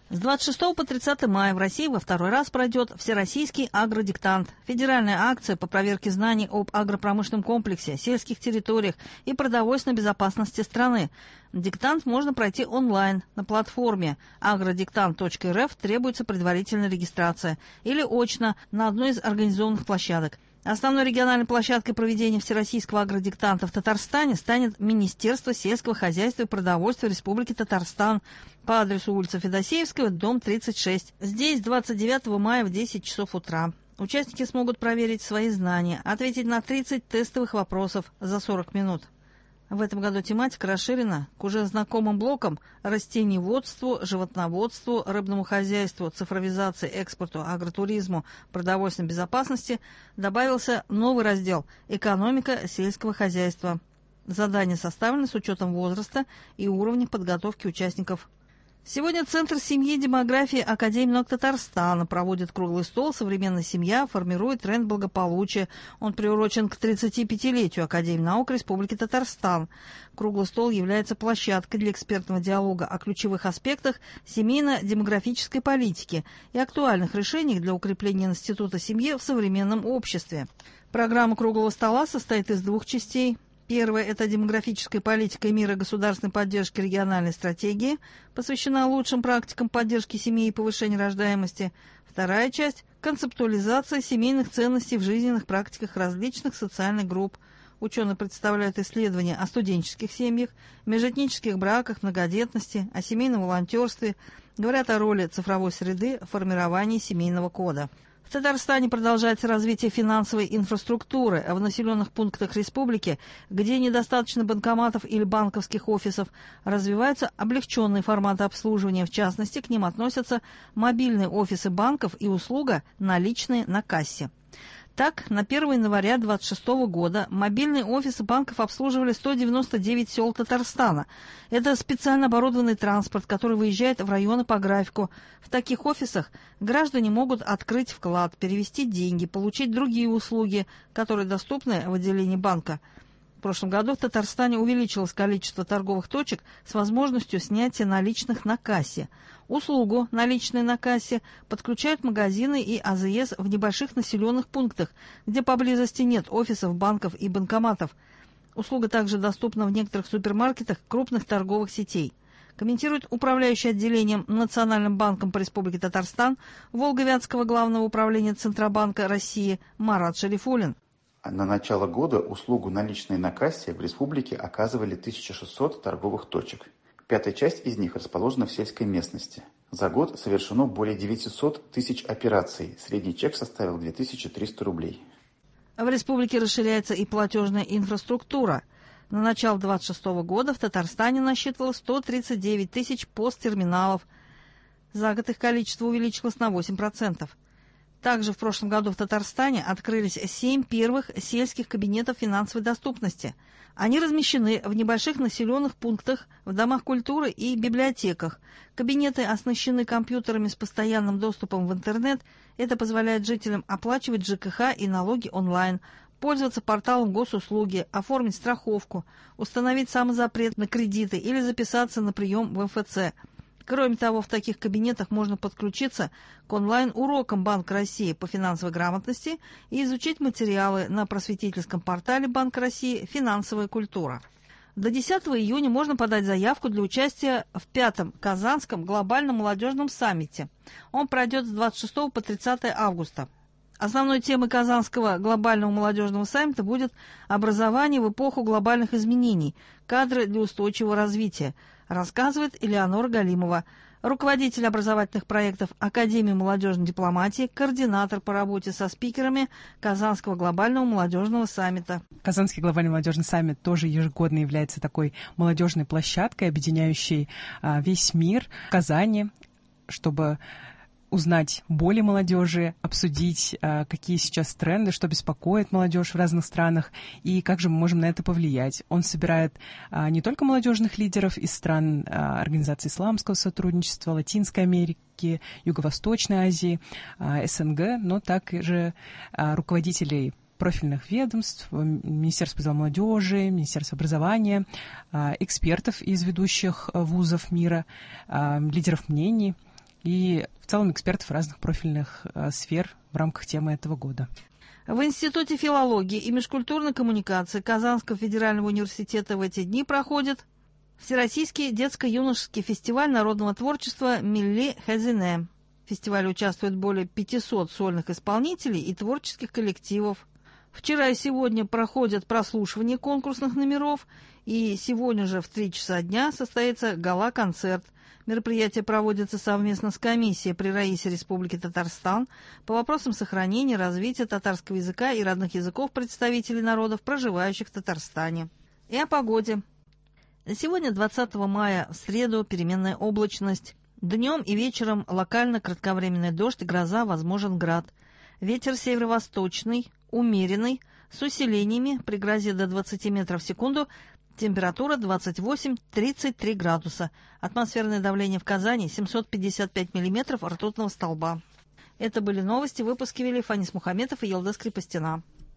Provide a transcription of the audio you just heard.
С 26 по 30 мая в России во второй раз пройдет Всероссийский агродиктант. Федеральная акция по проверке знаний об агропромышленном комплексе, сельских территориях и продовольственной безопасности страны. Диктант можно пройти онлайн на платформе agrodiktant.rf, требуется предварительная регистрация, или очно на одной из организованных площадок. Основной региональной площадкой проведения Всероссийского агродиктанта в Татарстане станет Министерство сельского хозяйства и продовольствия Республики Татарстан по адресу улица Федосеевского, дом 36. Здесь 29 мая в 10 часов утра. Участники смогут проверить свои знания, ответить на 30 тестовых вопросов за 40 минут. В этом году тематика расширена к уже знакомым блокам растениеводству, животноводству, рыбному хозяйству, цифровизации, экспорту, агротуризму, продовольственной безопасности. Добавился новый раздел «Экономика сельского хозяйства». Задания составлены с учетом возраста и уровня подготовки участников. Сегодня Центр семьи и демографии Академии наук Татарстана проводит круглый стол «Современная семья формирует тренд благополучия». Он приурочен к 35-летию Академии наук Республики Татарстан. Круглый стол является площадкой для экспертного диалога о ключевых аспектах семейно-демографической политики и актуальных решениях для укрепления института семьи в современном обществе. Программа круглого стола состоит из двух частей. Первая – это демографическая политика и мера государственной поддержки региональной стратегии, посвящена лучшим практикам поддержки семьи и повышения рождаемости. Вторая часть – концептуализация семейных ценностей в жизненных практиках различных социальных групп. Ученые представляют исследования о студенческих семьях, межэтнических браках, многодетности, о семейном волонтерстве, говорят о роли цифровой среды в формировании семейного кода. В Татарстане продолжается развитие финансовой инфраструктуры. В населенных пунктах республики, где недостаточно банкоматов или банковских офисов, развиваются облегченные форматы обслуживания. В частности, к ним относятся мобильные офисы банков и услуга «наличные на кассе». Так, на 1 января 2026 года мобильные офисы банков обслуживали 199 сел Татарстана. Это специально оборудованный транспорт, который выезжает в районы по графику. В таких офисах граждане могут открыть вклад, перевести деньги, получить другие услуги, которые доступны в отделении банка. В прошлом году в Татарстане увеличилось количество торговых точек с возможностью снятия наличных на кассе. Услугу «наличные на кассе» подключают магазины и АЗС в небольших населенных пунктах, где поблизости нет офисов, банков и банкоматов. Услуга также доступна в некоторых супермаркетах крупных торговых сетей. Комментирует управляющий отделением Национальным банком по Республике Татарстан Волговятского главного управления Центробанка России Марат Шарифуллин. На начало года услугу «наличные на кассе» в республике оказывали 1600 торговых точек. Пятая часть из них расположена в сельской местности. За год совершено более 900 тысяч операций. Средний чек составил 2300 рублей. В республике расширяется и платежная инфраструктура. На начало 2026 года в Татарстане насчитывалось 139 тысяч посттерминалов. За год их количество увеличилось на 8%. Также в прошлом году в Татарстане открылись 7 первых сельских кабинетов финансовой доступности. Они размещены в небольших населенных пунктах, в домах культуры и библиотеках. Кабинеты оснащены компьютерами с постоянным доступом в интернет. Это позволяет жителям оплачивать ЖКХ и налоги онлайн, пользоваться порталом госуслуги, оформить страховку, установить самозапрет на кредиты или записаться на прием в МФЦ. Кроме того, в таких кабинетах можно подключиться к онлайн-урокам Банка России по финансовой грамотности и изучить материалы на просветительском портале Банка России «Финансовая культура». До 10 июня можно подать заявку для участия в 5-м Казанском глобальном молодежном саммите. Он пройдет с 26 по 30 августа. Основной темой Казанского глобального молодежного саммита будет образование в эпоху глобальных изменений, кадры для устойчивого развития, рассказывает Элеонора Галимова, руководитель образовательных проектов Академии молодежной дипломатии, координатор по работе со спикерами Казанского глобального молодежного саммита. Казанский глобальный молодежный саммит тоже ежегодно является такой молодежной площадкой, объединяющей весь мир в Казани, чтобы узнать боли молодежи, обсудить, какие сейчас тренды, что беспокоит молодежь в разных странах и как же мы можем на это повлиять. Он собирает не только молодежных лидеров из стран Организации исламского сотрудничества, Латинской Америки, Юго-Восточной Азии, СНГ, но также руководителей профильных ведомств, Министерства дел молодежи, Министерства образования, экспертов из ведущих вузов мира, лидеров мнений, и в целом экспертов разных профильных сфер в рамках темы этого года. В Институте филологии и межкультурной коммуникации Казанского федерального университета в эти дни проходит Всероссийский детско-юношеский фестиваль народного творчества «Милли Хазине». В фестивале участвует более 500 сольных исполнителей и творческих коллективов. Вчера и сегодня проходят прослушивания конкурсных номеров, и сегодня же в 3 часа дня состоится гала-концерт. Мероприятие проводится совместно с комиссией при Раисе Республики Татарстан по вопросам сохранения и развития татарского языка и родных языков представителей народов, проживающих в Татарстане. И о погоде. Сегодня, 20 мая, в среду, переменная облачность. Днем и вечером локально кратковременный дождь и гроза, возможен град. Ветер северо-восточный, умеренный, с усилениями при грозе до 20 метров в секунду. Температура 28-33 градуса. Атмосферное давление в Казани 755 миллиметров ртутного столба. Это были новости. Выпуски вели Фанис Мухаметов и Елдас Крепостина.